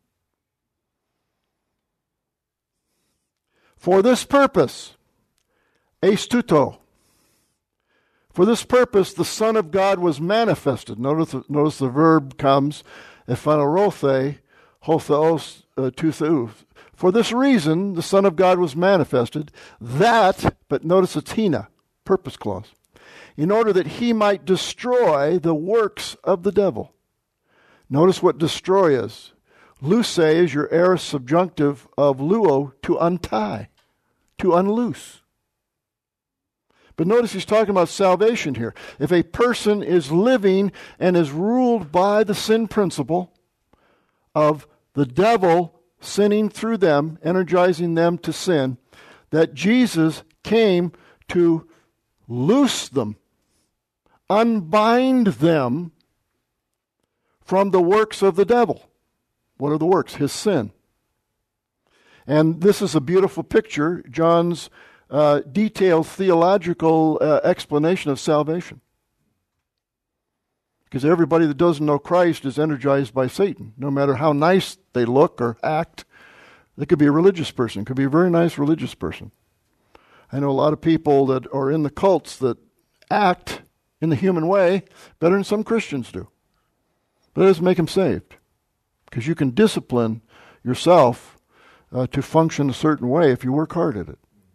For this purpose, astuto. For this purpose, the Son of God was manifested. Notice, notice the verb comes, ephanerothe, hotheos, uh, tutheu. For this reason, the Son of God was manifested, that, but notice it's hina, purpose clause, in order that he might destroy the works of the devil. Notice what destroy is. Loose is your aorist subjunctive of luo, to untie, to unloose. But notice he's talking about salvation here. If a person is living and is ruled by the sin principle of the devil sinning through them, energizing them to sin, that Jesus came to loose them, unbind them from the works of the devil. What are the works? His sin. And this is a beautiful picture, John's uh, detailed theological uh, explanation of salvation. Because everybody that doesn't know Christ is energized by Satan, no matter how nice they look or act. They could be a religious person, could be a very nice religious person. I know a lot of people that are in the cults that act in the human way better than some Christians do. But that doesn't make them saved. Because you can discipline yourself uh, to function a certain way if you work hard at it.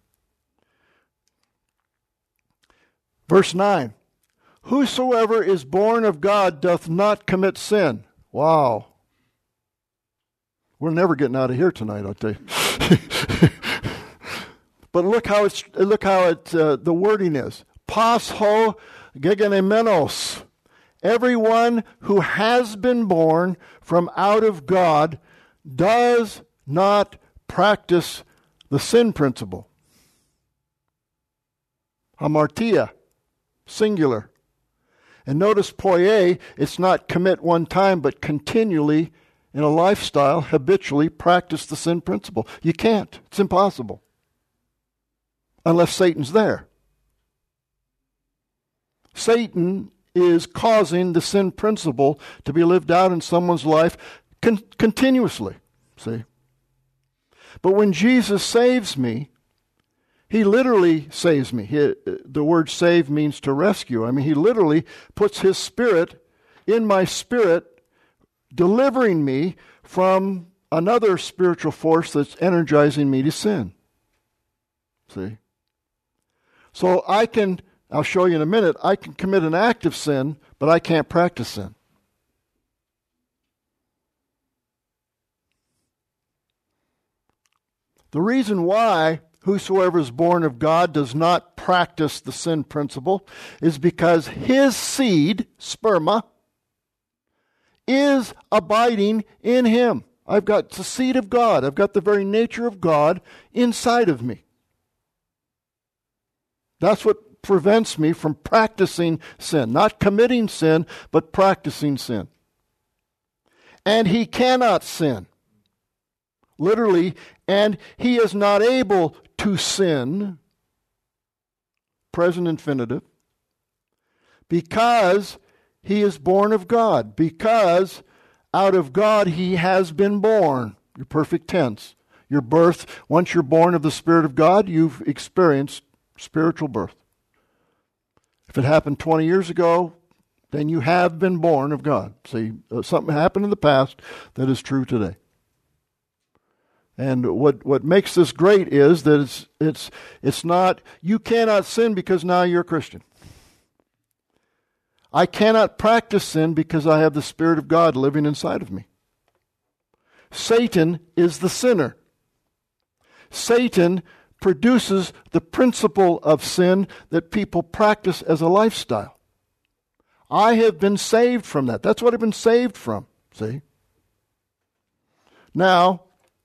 Verse nine. Whosoever is born of God doth not commit sin. Wow. We're never getting out of here tonight, I'll tell you. But look how it's look how it uh, the wording is. Pas ho gegenemenos. Everyone who has been born from out of God does not practice the sin principle. Hamartia, singular. And notice poie, it's not commit one time, but continually, in a lifestyle, habitually practice the sin principle. You can't. It's impossible. Unless Satan's there. Satan is causing the sin principle to be lived out in someone's life con- continuously. See? But when Jesus saves me, He literally saves me. He, the word save means to rescue. I mean, He literally puts His Spirit in my spirit, delivering me from another spiritual force that's energizing me to sin. See? So I can, I'll show you in a minute, I can commit an act of sin, but I can't practice sin. The reason why whosoever is born of God does not practice the sin principle is because his seed, sperma, is abiding in him. I've got the seed of God. I've got the very nature of God inside of me. That's what prevents me from practicing sin. Not committing sin, but practicing sin. And he cannot sin. Literally, and he is not able to sin, present infinitive, because he is born of God, because out of God he has been born. Your perfect tense. Your birth, once you're born of the Spirit of God, you've experienced spiritual birth. If it happened twenty years ago, then you have been born of God. See, uh, something happened in the past that is true today. And what, what makes this great is that it's it's it's not, you cannot sin because now you're a Christian. I cannot practice sin because I have the Spirit of God living inside of me. Satan is the sinner. Satan produces the principle of sin that people practice as a lifestyle. I have been saved from that. That's what I've been saved from. See? Now,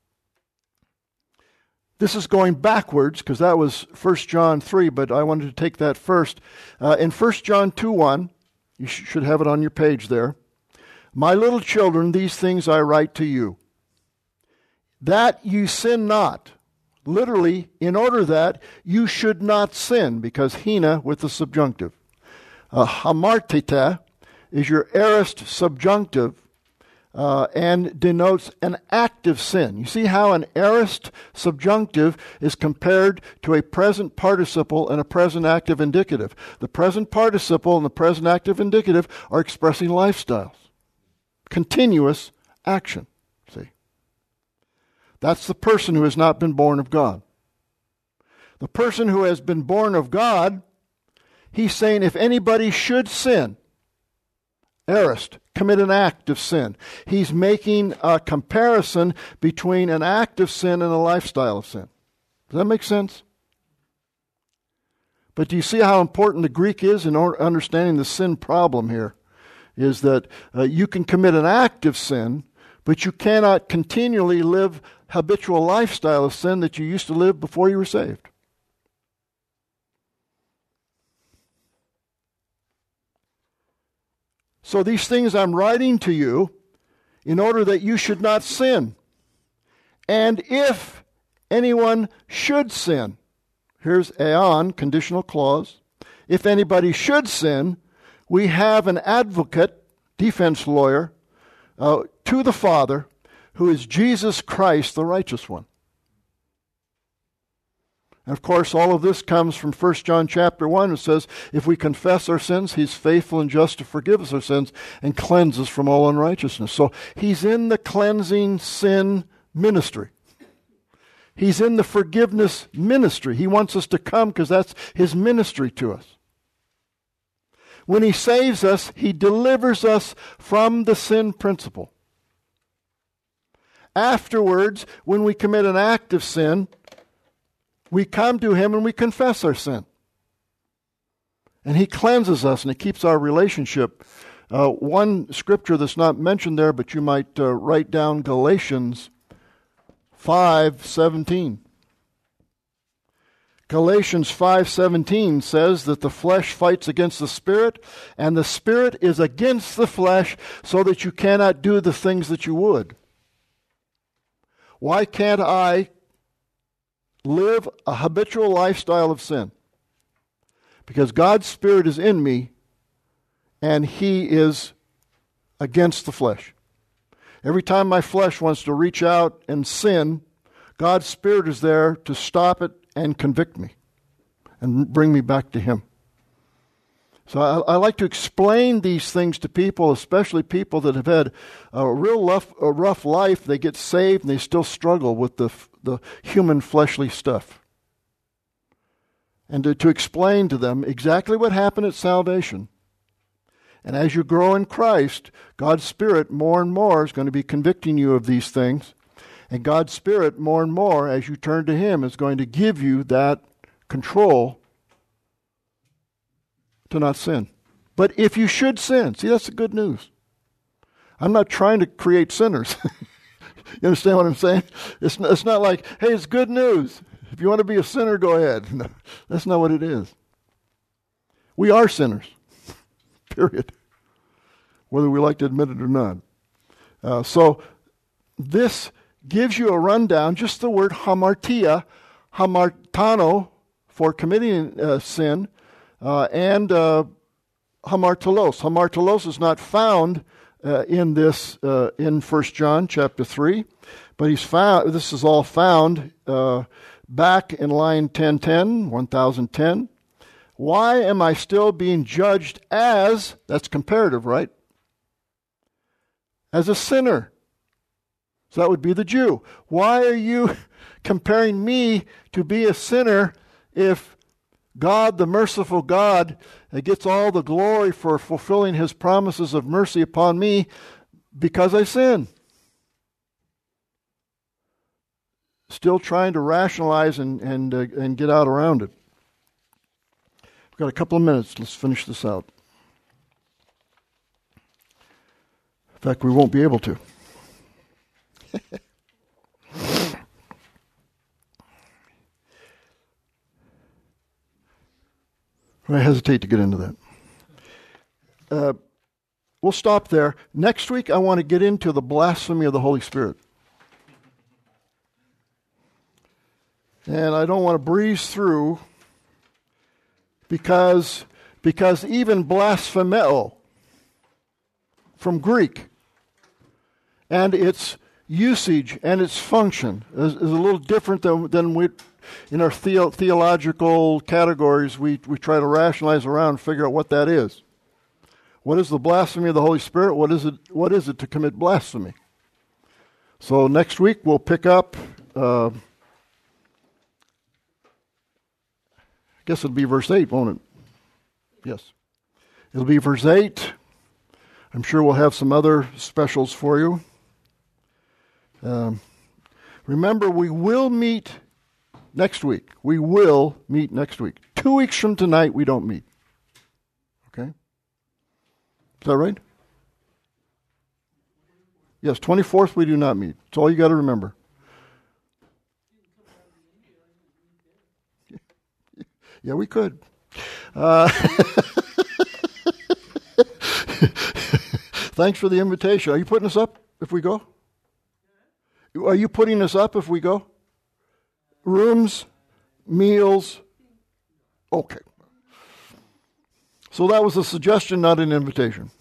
this is going backwards because that was First John three, but I wanted to take that first. Uh, in First John two one, you sh- should have it on your page there. My little children, these things I write to you, that you sin not. Literally, in order that you should not sin, because hina with the subjunctive. Uh, hamartita is your aorist subjunctive uh, and denotes an active sin. You see how an aorist subjunctive is compared to a present participle and a present active indicative. The present participle and the present active indicative are expressing lifestyles. Continuous action. See? That's the person who has not been born of God. The person who has been born of God, he's saying if anybody should sin, aorist, commit an act of sin. He's making a comparison between an act of sin and a lifestyle of sin. Does that make sense? But do you see how important the Greek is in understanding the sin problem here? Is that uh, you can commit an act of sin, but you cannot continually live habitual lifestyle of sin that you used to live before you were saved. So these things I'm writing to you in order that you should not sin. And if anyone should sin, here's aeon, conditional clause. If anybody should sin, we have an advocate, defense lawyer, uh, to the Father, who is Jesus Christ, the righteous one. And of course, all of this comes from First John chapter one. It says, if we confess our sins, he's faithful and just to forgive us our sins and cleanse us from all unrighteousness. So he's in the cleansing sin ministry. He's in the forgiveness ministry. He wants us to come because that's his ministry to us. When he saves us, he delivers us from the sin principle. Afterwards, when we commit an act of sin, we come to him and we confess our sin. And he cleanses us and he keeps our relationship. Uh, one scripture that's not mentioned there, but you might uh, write down Galatians five seventeen. Galatians five seventeen says that the flesh fights against the spirit, and the spirit is against the flesh, so that you cannot do the things that you would. Why can't I live a habitual lifestyle of sin? Because God's Spirit is in me, and he is against the flesh. Every time my flesh wants to reach out and sin, God's Spirit is there to stop it and convict me and bring me back to him. So I, I like to explain these things to people, especially people that have had a real rough, a rough life. They get saved and they still struggle with the, the human fleshly stuff. And to, to explain to them exactly what happened at salvation. And as you grow in Christ, God's Spirit more and more is going to be convicting you of these things. And God's Spirit more and more, as you turn to him, is going to give you that control to not sin. But if you should sin, see, that's the good news. I'm not trying to create sinners. You understand what I'm saying? It's, it's not like, hey, it's good news. If you want to be a sinner, go ahead. No, that's not what it is. We are sinners. Period. Whether we like to admit it or not. Uh, so this gives you a rundown, just the word hamartia, hamartano, for committing uh, sin, uh, and uh, hamartolos. Hamartolos is not found uh, in this, uh, in First John chapter three, but he's found, this is all found uh, back in line ten ten, one thousand ten. Why am I still being judged as, that's comparative, right? As a sinner. So that would be the Jew. Why are you comparing me to be a sinner if God, the merciful God, gets all the glory for fulfilling his promises of mercy upon me because I sin? Still trying to rationalize and, and, uh, and get out around it. We've got a couple of minutes. Let's finish this out. fact, we won't be able to. I hesitate to get into that. Uh, we'll stop there. Next week, I want to get into the blasphemy of the Holy Spirit. And I don't want to breeze through because, because even blasphemeo from Greek and its usage and its function is, is a little different than, than we, in our theo- theological categories, we, we try to rationalize around and figure out what that is. What is the blasphemy of the Holy Spirit? What is it, what is it to commit blasphemy? So next week we'll pick up, uh, I guess it'll be verse eight, won't it? Yes. It'll be verse eight. I'm sure we'll have some other specials for you. Um, remember, we will meet next week. We will meet next week. Two weeks from tonight, we don't meet. Okay? Is that right? Yes, twenty-fourth, we do not meet. That's all you got to remember. Yeah, we could. Uh, thanks for the invitation. Are you putting us up if we go? Are you putting us up if we go? Rooms, meals. Okay. So that was a suggestion, not an invitation.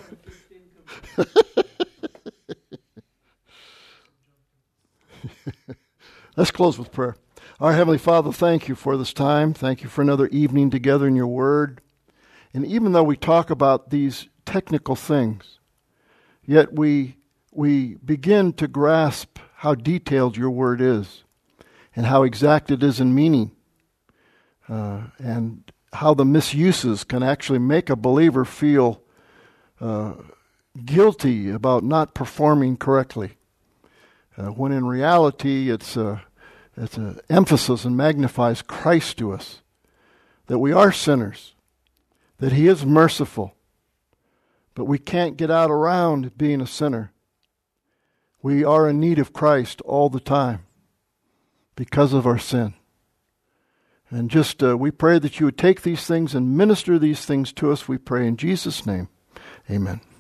Let's close with prayer. Our Heavenly Father, thank you for this time. Thank you for another evening together in your Word. And even though we talk about these technical things, yet we we begin to grasp how detailed your Word is and how exact it is in meaning, uh, and how the misuses can actually make a believer feel uh, guilty about not performing correctly, uh, when in reality it's a, it's an emphasis and magnifies Christ to us, that we are sinners, that He is merciful, but we can't get out around being a sinner. We are in need of Christ all the time because of our sin. And just, uh, we pray that you would take these things and minister these things to us. We pray in Jesus' name. Amen.